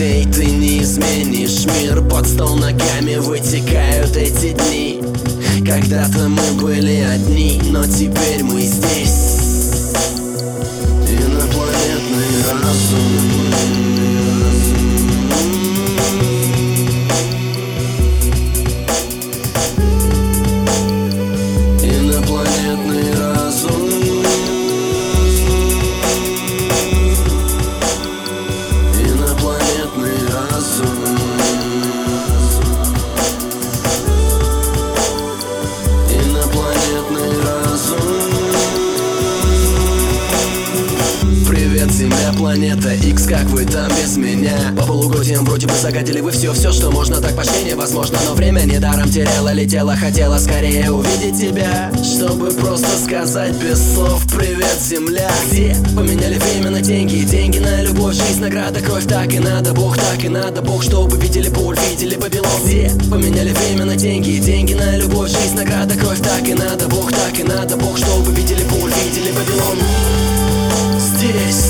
людей ты не изменишь мир. Под стол ногами вытекают эти дни. Когда-то мы были одни, но теперь мы здесь. Инопланетный разум. Инопланетный разум. Инопланетный разум. Инопланетный разум. Привет, Земля, планета X, как вы там без меня? По полугодиям вроде бы загадили вы все, что можно, так почти невозможно. Но время недаром теряло, летело, хотела скорее увидеть тебя, чтобы просто сказать без слов: привет, Земля. Где поменяли время на деньги, деньги на любовь, жизнь, награда, кровь, так и надо, Бог, так и надо, Бог, чтобы видели боль, видели Вавилон. Где поменяли время на деньги, деньги на любовь, жизнь, награда, кровь, так и надо, Бог, так и надо, Бог, чтобы видели боль, видели Вавилон. Здесь